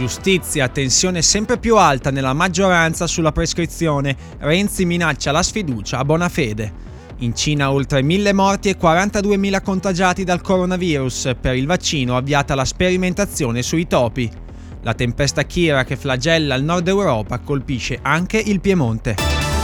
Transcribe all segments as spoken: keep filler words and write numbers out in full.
Giustizia, tensione sempre più alta nella maggioranza sulla prescrizione. Renzi minaccia la sfiducia a Bonafede. In Cina oltre mille morti e quarantaduemila contagiati dal coronavirus. Per il vaccino avviata la sperimentazione sui topi. La tempesta Kira che flagella il nord Europa colpisce anche il Piemonte.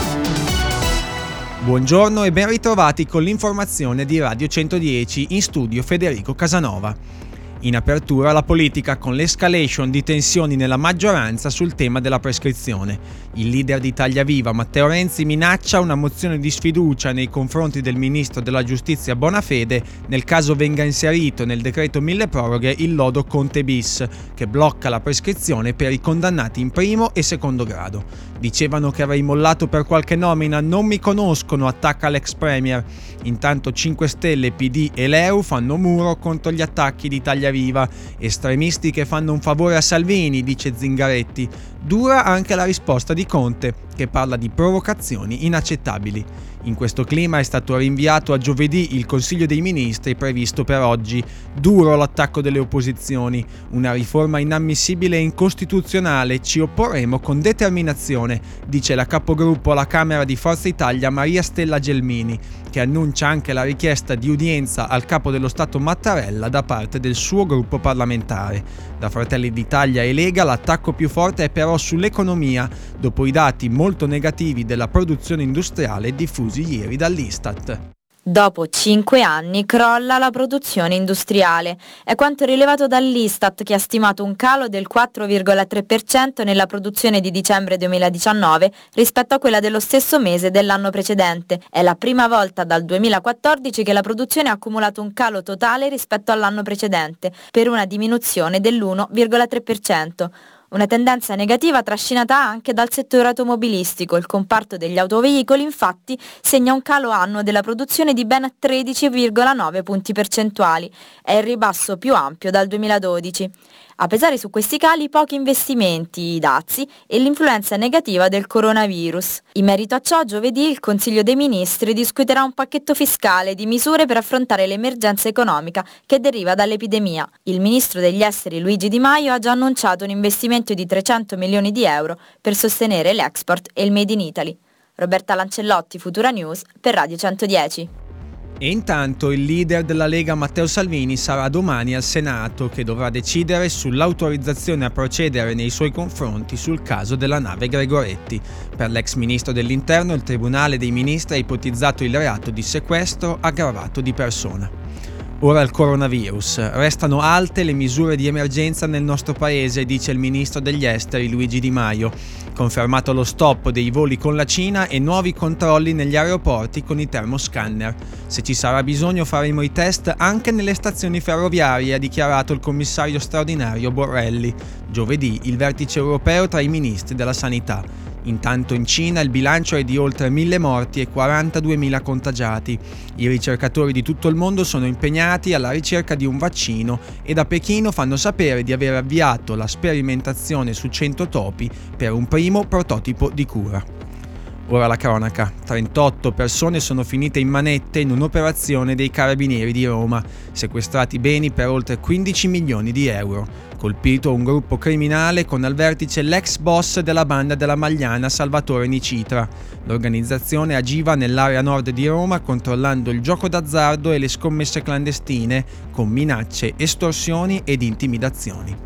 Buongiorno e ben ritrovati con l'informazione di Radio centodieci, in studio Federico Casanova. In apertura la politica con l'escalation di tensioni nella maggioranza sul tema della prescrizione. Il leader di Italia Viva, Matteo Renzi, minaccia una mozione di sfiducia nei confronti del ministro della Giustizia Bonafede nel caso venga inserito nel decreto milleproroghe il lodo Conte bis, che blocca la prescrizione per i condannati in primo e secondo grado. Dicevano che avrei mollato per qualche nomina, non mi conoscono, attacca l'ex premier. Intanto cinque Stelle, P D e l'E U fanno muro contro gli attacchi di Italia Viva. Estremisti che fanno un favore a Salvini, dice Zingaretti. Dura anche la risposta di Conte, che parla di provocazioni inaccettabili. In questo clima è stato rinviato a giovedì il Consiglio dei Ministri previsto per oggi. Duro l'attacco delle opposizioni, una riforma inammissibile e incostituzionale, ci opporremo con determinazione, dice la capogruppo alla Camera di Forza Italia Maria Stella Gelmini, che annuncia anche la richiesta di udienza al capo dello Stato Mattarella da parte del suo gruppo parlamentare. Da Fratelli d'Italia e Lega l'attacco più forte è però sull'economia, dopo i dati molto negativi della produzione industriale diffusi ieri dall'Istat. Dopo cinque anni crolla la produzione industriale. È quanto rilevato dall'Istat, che ha stimato un calo del quattro virgola tre per cento nella produzione di dicembre duemiladiciannove rispetto a quella dello stesso mese dell'anno precedente. È la prima volta dal duemilaquattordici che la produzione ha accumulato un calo totale rispetto all'anno precedente, per una diminuzione dell'uno virgola tre per cento. Una tendenza negativa trascinata anche dal settore automobilistico. Il comparto degli autoveicoli, infatti, segna un calo annuo della produzione di ben tredici virgola nove punti percentuali. È il ribasso più ampio dal duemiladodici. A pesare su questi cali pochi investimenti, i dazi e l'influenza negativa del coronavirus. In merito a ciò, giovedì il Consiglio dei Ministri discuterà un pacchetto fiscale di misure per affrontare l'emergenza economica che deriva dall'epidemia. Il ministro degli esteri Luigi Di Maio ha già annunciato un investimento di trecento milioni di euro per sostenere l'export e il Made in Italy. Roberta Lancellotti, Futura News, per Radio centodieci. E intanto il leader della Lega Matteo Salvini sarà domani al Senato, che dovrà decidere sull'autorizzazione a procedere nei suoi confronti sul caso della nave Gregoretti. Per l'ex ministro dell'Interno il Tribunale dei Ministri ha ipotizzato il reato di sequestro aggravato di persona. Ora il coronavirus. Restano alte le misure di emergenza nel nostro paese, dice il ministro degli esteri Luigi Di Maio. Confermato lo stop dei voli con la Cina e nuovi controlli negli aeroporti con i termoscanner. Se ci sarà bisogno faremo i test anche nelle stazioni ferroviarie, ha dichiarato il commissario straordinario Borrelli. Giovedì il vertice europeo tra i ministri della sanità. Intanto in Cina il bilancio è di oltre mille morti e quarantaduemila contagiati. I ricercatori di tutto il mondo sono impegnati alla ricerca di un vaccino e da Pechino fanno sapere di aver avviato la sperimentazione su cento topi per un primo prototipo di cura. Ora la cronaca. trentotto persone sono finite in manette in un'operazione dei Carabinieri di Roma, sequestrati beni per oltre quindici milioni di euro. Colpito un gruppo criminale con al vertice l'ex boss della banda della Magliana Salvatore Nicitra. L'organizzazione agiva nell'area nord di Roma controllando il gioco d'azzardo e le scommesse clandestine con minacce, estorsioni ed intimidazioni.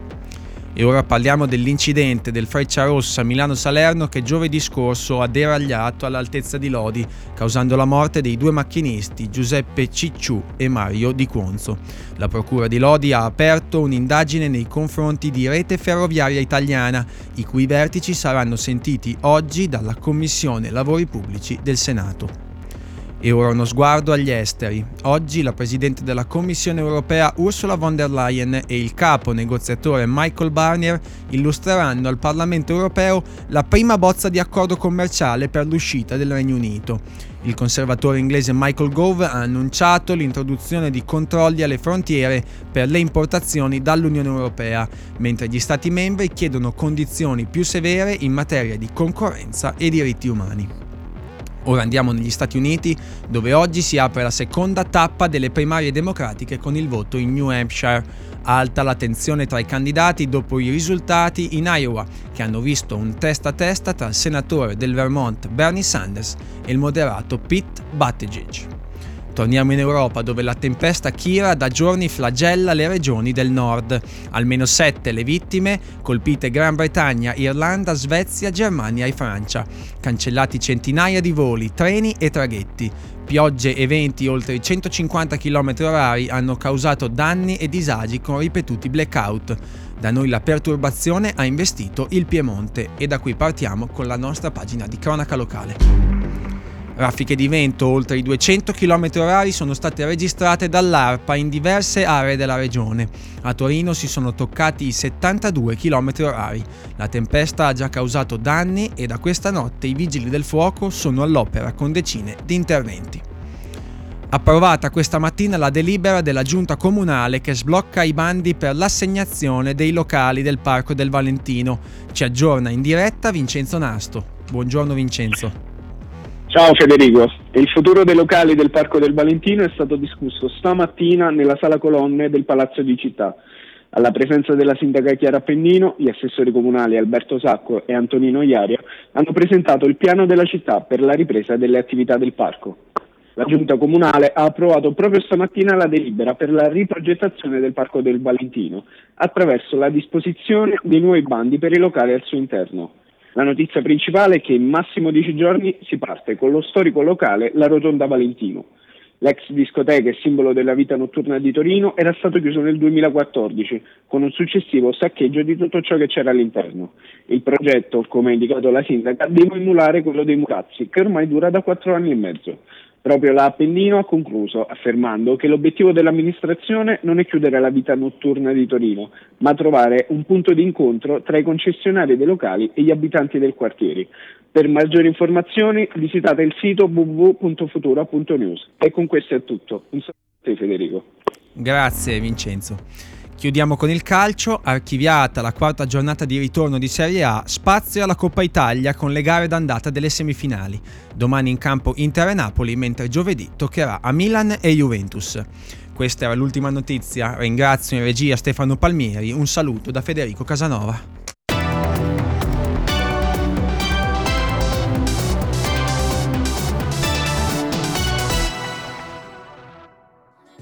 E ora parliamo dell'incidente del Frecciarossa Milano-Salerno che giovedì scorso ha deragliato all'altezza di Lodi, causando la morte dei due macchinisti Giuseppe Cicciù e Mario Di Cuonzo. La procura di Lodi ha aperto un'indagine nei confronti di Rete Ferroviaria Italiana, i cui vertici saranno sentiti oggi dalla Commissione Lavori Pubblici del Senato. E ora uno sguardo agli esteri. Oggi la Presidente della Commissione Europea Ursula von der Leyen e il capo negoziatore Michael Barnier illustreranno al Parlamento Europeo la prima bozza di accordo commerciale per l'uscita del Regno Unito. Il conservatore inglese Michael Gove ha annunciato l'introduzione di controlli alle frontiere per le importazioni dall'Unione Europea, mentre gli Stati membri chiedono condizioni più severe in materia di concorrenza e diritti umani. Ora andiamo negli Stati Uniti, dove oggi si apre la seconda tappa delle primarie democratiche con il voto in New Hampshire. Alta la tensione tra i candidati dopo i risultati in Iowa, che hanno visto un testa a testa tra il senatore del Vermont Bernie Sanders e il moderato Pete Buttigieg. Torniamo in Europa, dove la tempesta Kira da giorni flagella le regioni del nord. Almeno sette le vittime, colpite Gran Bretagna, Irlanda, Svezia, Germania e Francia. Cancellati centinaia di voli, treni e traghetti. Piogge e venti oltre i centocinquanta chilometri orari hanno causato danni e disagi con ripetuti blackout. Da noi la perturbazione ha investito il Piemonte e da qui partiamo con la nostra pagina di cronaca locale. Raffiche di vento oltre i duecento chilometri orari sono state registrate dall'ARPA in diverse aree della regione. A Torino si sono toccati i settantadue chilometri orari. La tempesta ha già causato danni e da questa notte i vigili del fuoco sono all'opera con decine di interventi. Approvata questa mattina la delibera della Giunta Comunale che sblocca i bandi per l'assegnazione dei locali del Parco del Valentino. Ci aggiorna in diretta Vincenzo Nasto. Buongiorno Vincenzo. Ciao Federico, il futuro dei locali del Parco del Valentino è stato discusso stamattina nella sala colonne del Palazzo di Città. Alla presenza della sindaca Chiara Appennino, gli assessori comunali Alberto Sacco e Antonino Iaria hanno presentato il piano della città per la ripresa delle attività del parco. La Giunta Comunale ha approvato proprio stamattina la delibera per la riprogettazione del Parco del Valentino attraverso la disposizione dei nuovi bandi per i locali al suo interno. La notizia principale è che in massimo dieci giorni si parte con lo storico locale La Rotonda Valentino. L'ex discoteca e simbolo della vita notturna di Torino era stato chiuso nel duemilaquattordici con un successivo saccheggio di tutto ciò che c'era all'interno. Il progetto, come ha indicato la sindaca, deve emulare quello dei Murazzi, che ormai dura da quattro anni e mezzo. Proprio la Appennino ha concluso affermando che l'obiettivo dell'amministrazione non è chiudere la vita notturna di Torino, ma trovare un punto di incontro tra i concessionari dei locali e gli abitanti del quartiere. Per maggiori informazioni visitate il sito w w w punto futura punto news. E con questo è tutto. Un saluto a te Federico. Grazie Vincenzo. Chiudiamo con il calcio, archiviata la quarta giornata di ritorno di Serie A, spazio alla Coppa Italia con le gare d'andata delle semifinali. Domani in campo Inter e Napoli, mentre giovedì toccherà a Milan e Juventus. Questa era l'ultima notizia, ringrazio in regia Stefano Palmieri, un saluto da Federico Casanova.